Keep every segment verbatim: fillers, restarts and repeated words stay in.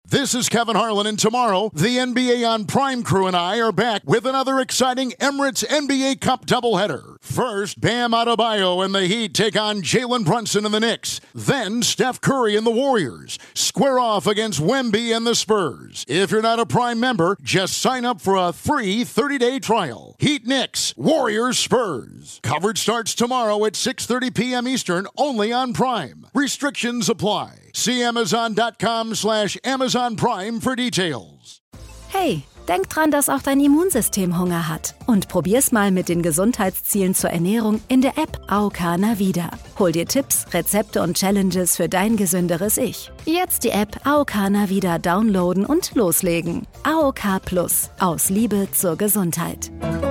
This is Kevin Harlan, and tomorrow, the N B A on Prime crew and I are back with another exciting Emirates N B A Cup doubleheader. First, Bam Adebayo and the Heat take on Jalen Brunson and the Knicks. Then, Steph Curry and the Warriors square off against Wemby and the Spurs. If you're not a Prime member, just sign up for a free thirty-day trial. Heat Knicks, Warriors Spurs. Coverage starts tomorrow at six thirty p.m. Eastern, only on Prime. Restrictions apply. See Amazon.com slash Amazon Prime für Details. Hey, denk dran, dass auch dein Immunsystem Hunger hat. Und probier's mal mit den Gesundheitszielen zur Ernährung in der App A O K Navida. Hol dir Tipps, Rezepte und Challenges für dein gesünderes Ich. Jetzt die App A O K Navida downloaden und loslegen. A O K Plus. Aus Liebe zur Gesundheit.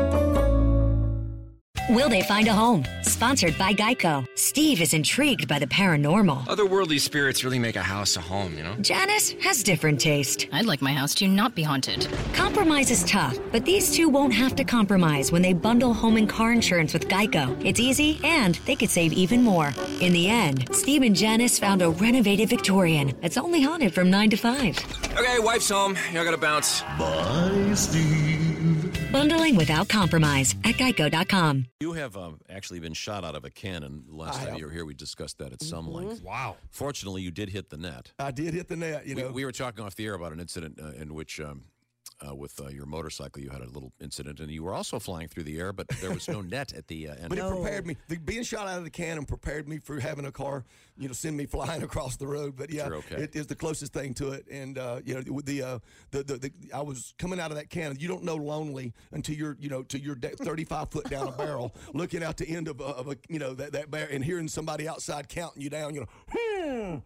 Will they find a home? Sponsored by Geico. Steve is intrigued by the paranormal. Otherworldly spirits really make a house a home, you know? Janice has different taste. I'd like my house to not be haunted. Compromise is tough, but these two won't have to compromise when they bundle home and car insurance with Geico. It's easy, and they could save even more. In the end, Steve and Janice found a renovated Victorian that's only haunted from nine to five. Okay, wife's home. I gotta bounce. Bye, Steve. Bundling without compromise at geico dot com. You have um, actually been shot out of a cannon. Last time you were here, we discussed that at some Mm-hmm. length. Wow. Fortunately, you did hit the net. I did hit the net, you We, know. we were talking off the air about an incident uh, in which, um, uh, with uh, your motorcycle, you had a little incident, and you were also flying through the air, but there was no net at the uh, end. But it prepared me. The, being shot out of the cannon prepared me for having a car, you know, send me flying across the road. But yeah, okay. it is the closest thing to it. And uh, you know, with the, uh, the, the the I was coming out of that cannon. You don't know lonely until you're, you know, to your thirty-five foot down a barrel, looking out the end of a, of a you know, that that barrel and hearing somebody outside counting you down. You know. Hmm.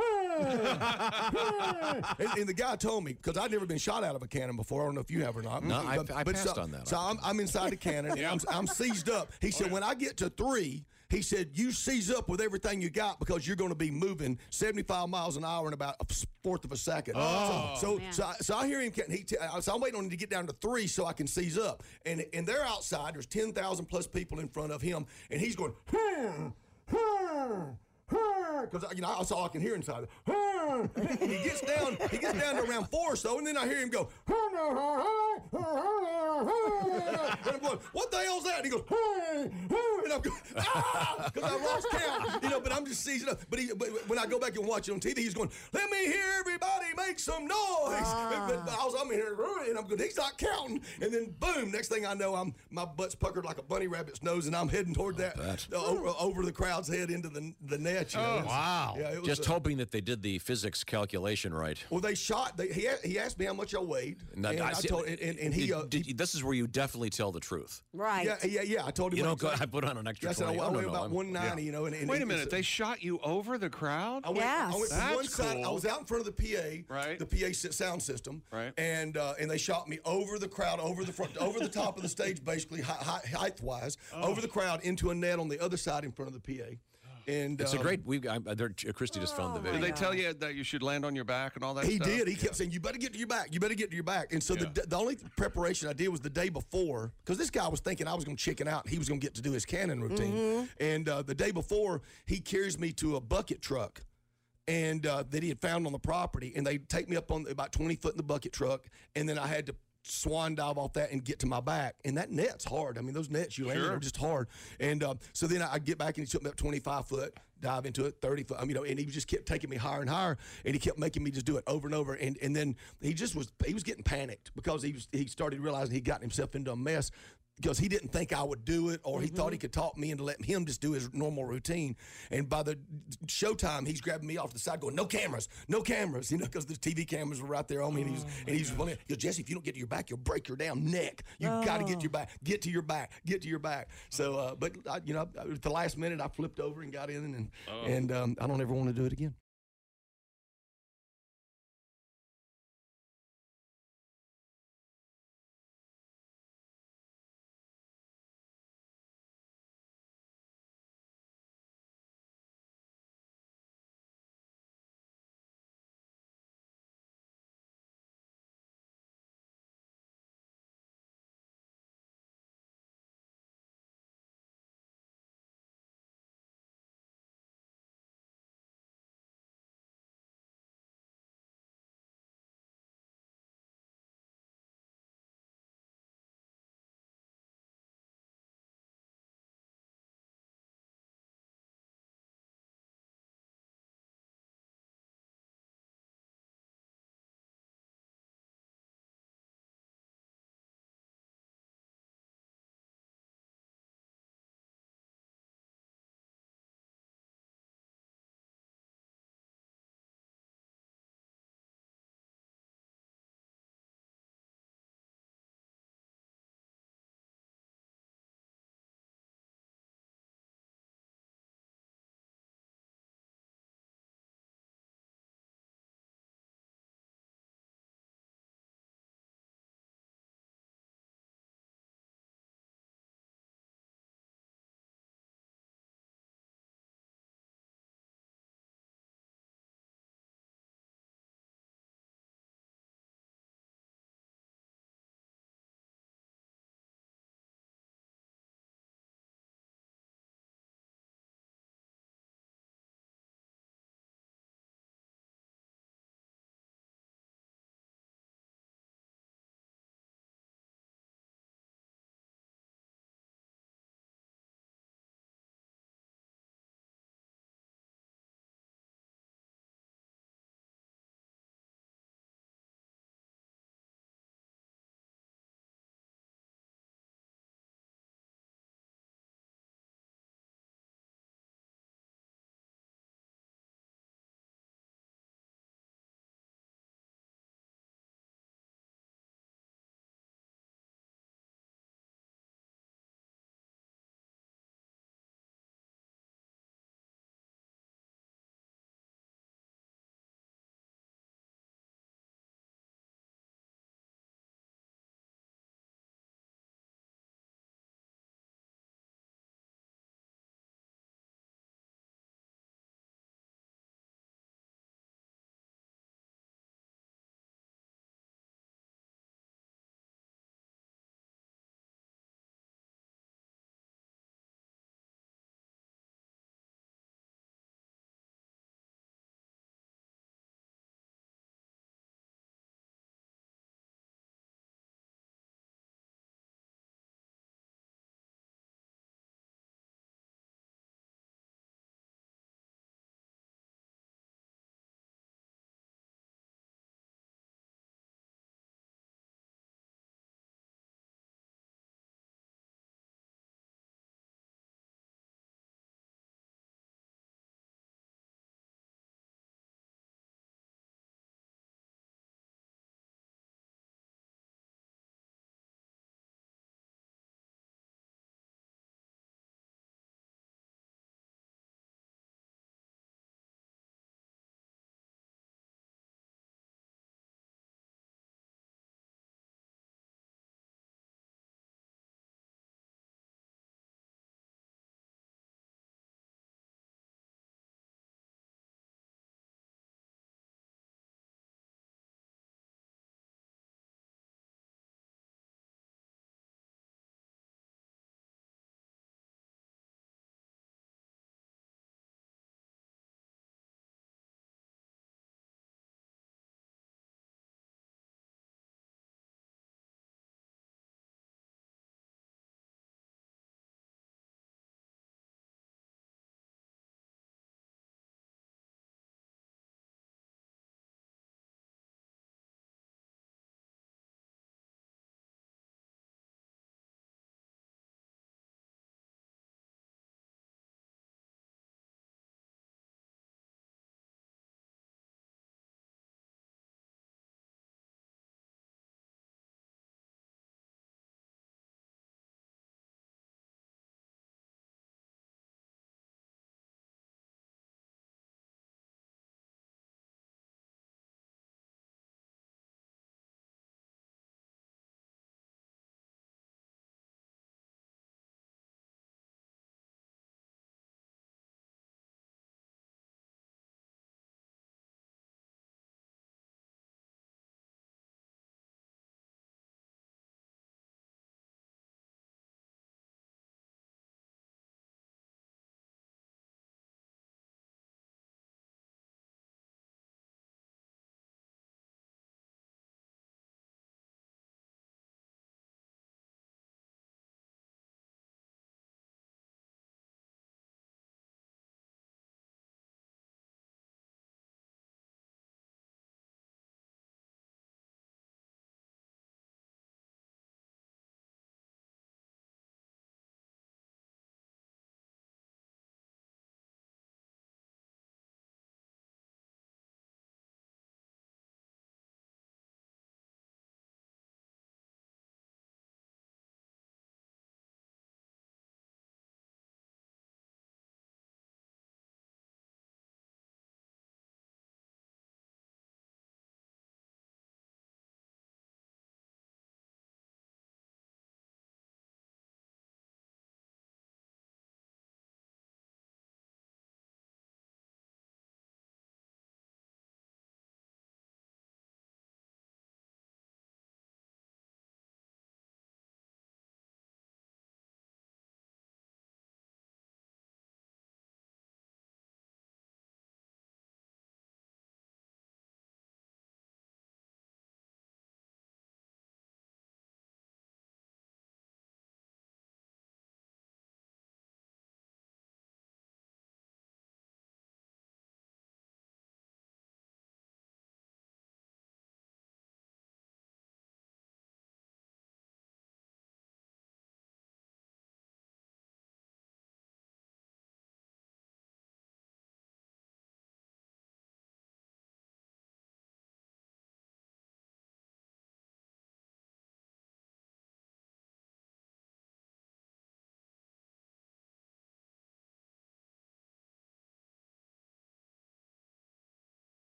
and, and the guy told me, because I'd never been shot out of a cannon before. I don't know if you have or not. No, I, but, I but passed so, on that. So I'm, I'm inside the cannon, and I'm, I'm seized up. He said, when I get to three, he said, you seize up with everything you got because you're going to be moving seventy-five miles an hour in about a fourth of a second. Oh. So, so, so, I, so I hear him. He t- so I'm waiting on him to get down to three so I can seize up. And and they're outside. There's ten thousand plus people in front of him, and he's going, hmm, hmm. Because you know that's all I can hear inside. And he gets down, he gets down to around four or so, and then I hear him go. And I'm going, what the hell's that? And he goes, and I'm going, ah, because I lost count, you know. But I'm just seizing up. But, he, but when I go back and watch it on T V, he's going, let me hear everybody make some noise. Ah. But, but I was, I'm in here, and I'm going, he's not counting. And then boom, next thing I know, I'm my butt's puckered like a bunny rabbit's nose, and I'm heading toward that uh, over, over the crowd's head into the the net. You know? Oh, wow. Yeah, it was Just a, hoping that they did the physics calculation right. Well, they shot. They, he he asked me how much I weighed, and, and I, I told, and, and, and he, did, uh, did, he. This is where you definitely tell the truth. Right. Yeah, yeah, yeah. I told him. You don't go. exactly. I put on an extra. I said I, twenty. I Oh, weigh no, no, about I'm- one ninety. yeah. You know. And, and Wait a and minute, it's- they shot you over the crowd? I went, Yes. I went from That's one side. cool. I was out in front of the P A, Right. the P A s- sound system, Right. and uh, and they shot me over the crowd, over the front, over the top of the stage, basically height, height wise, Oh. over the crowd into a net on the other side in front of the P A. And It's um, a great. We. I, there, Christy just found the video. Did they tell you that you should land on your back and all that He stuff? did. He kept saying, "You better get to your back. You better get to your back." And so Yeah. the the only preparation I did was the day before, because this guy was thinking I was going to chicken out and he was going to get to do his cannon routine. Mm-hmm. And uh, the day before, he carries me to a bucket truck, and uh, that he had found on the property, and they take me up on about twenty foot in the bucket truck, and then I had to swan dive off that and get to my back, and that net's hard. I mean, those nets you land in Sure. are just hard. And um, so then I get back and he took me up twenty-five foot, dive into it, thirty foot. I mean, you know, and he just kept taking me higher and higher, and he kept making me just do it over and over. And and then he just was he was getting panicked because he was he started realizing he'd gotten himself into a mess. Because he didn't think I would do it, or he thought he could talk me into letting him just do his normal routine. And by the showtime, he's grabbing me off the side, going, "No cameras, no cameras," you know, because the T V cameras were right there on me. And he's and he's running. He goes, "Jesse, if you don't get to your back, you'll break your damn neck. You have got to get to your back, get to your back, get to your back." So, uh, but I, you know, at the last minute, I flipped over and got in, and and um, I don't ever want to do it again.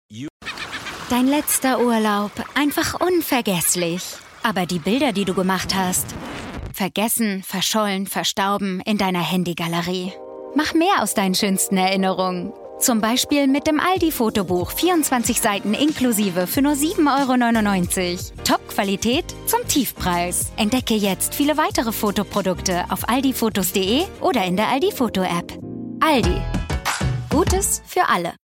Dein letzter Urlaub, einfach unvergesslich. Aber die Bilder, die du gemacht hast, vergessen, verschollen, verstauben in deiner Handygalerie. Mach mehr aus deinen schönsten Erinnerungen. Zum Beispiel mit dem Aldi-Fotobuch. vierundzwanzig Seiten inklusive für nur sieben Euro neunundneunzig. Top-Qualität zum Tiefpreis. Entdecke jetzt viele weitere Fotoprodukte auf aldifotos punkt de oder in der Aldi-Foto-App. Aldi. Gutes für alle.